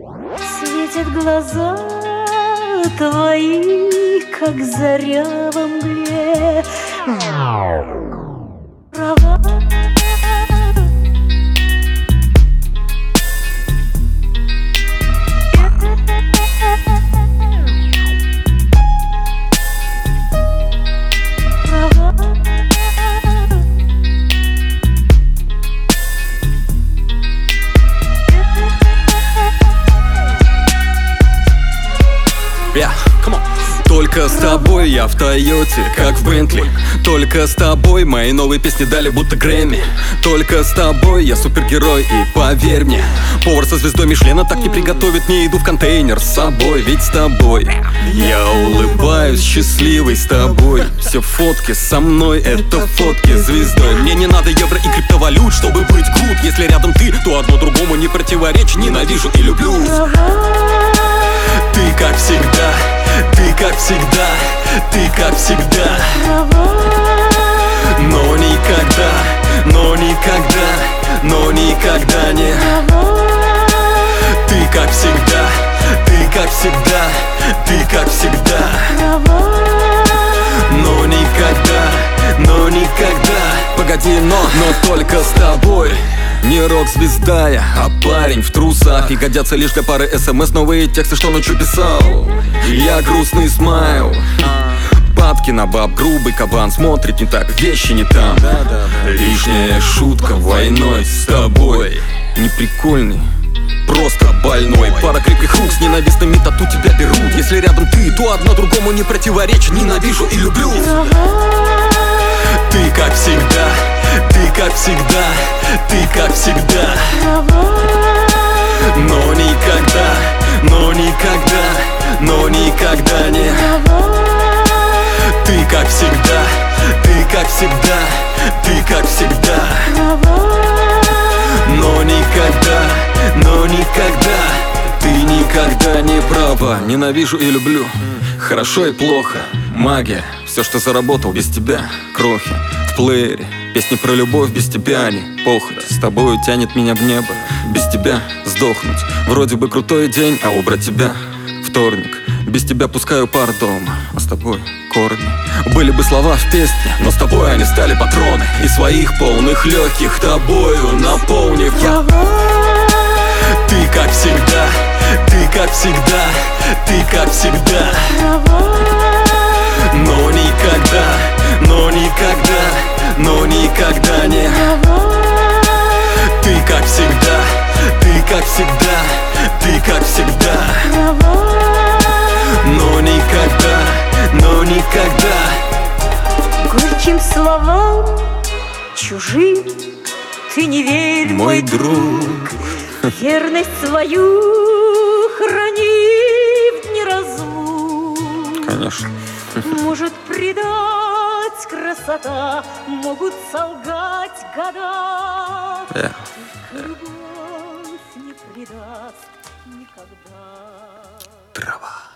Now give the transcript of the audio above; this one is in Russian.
Светят глаза твои, как заря во мгле. Права. Только с тобой я в Тойоте, как в Бентли. Только с тобой мои новые песни дали будто Грэмми. Только с тобой я супергерой, и поверь мне, повар со звездой Мишлена так не приготовит мне еду в контейнер с собой. Ведь с тобой я улыбаюсь, счастливый с тобой. Все фотки со мной — это фотки звездой. Мне не надо евро и криптовалют, чтобы быть крут. Если рядом ты, то одно другому не противоречит. Ненавижу и люблю. Ты как всегда, ты как всегда, ты как всегда. Но никогда, но никогда, но никогда не. Ты как всегда, ты как всегда, ты как всегда. Но никогда, но никогда. Погоди, но только с тобой. Не рок-звезда я, а парень в трусах. И годятся лишь для пары СМС новые тексты, что ночью писал. Я грустный смайл, падки на баб, грубый кабан. Смотрит не так, вещи не там. Лишняя шутка войной с тобой. Не прикольный, просто больной. Пара крепких рук с ненавистными тату тебя берут. Если рядом ты, то одно другому не противоречит. Ненавижу и люблю. Ты как всегда, ты как всегда, ты как всегда. Но никогда, но никогда, но никогда не. Ты как всегда, ты как всегда, ты как всегда. Но никогда, но никогда, ты никогда не права. Ненавижу и люблю, хорошо и плохо, магия. Все, что заработал без тебя, крохи в плеере. Песни про любовь без тебя, не похоть. С тобою тянет меня в небо, без тебя сдохнуть. Вроде бы крутой день, а убрать тебя вторник. Без тебя пускаю пар дома, а с тобой корни. Были бы слова в песне, но с тобой они стали патроны. И своих полных легких тобою наполнив я. Ты как всегда, ты как всегда, ты как всегда. Но никогда, но никогда, но никогда не. Ты как всегда, ты как всегда, ты как всегда. Но никогда, но никогда. Горьким словам чужим ты не верь, мой друг. Верность свою храни в дни разлук. Конечно. Может предать красота, могут солгать года. Любовь не предаст никогда. Трава.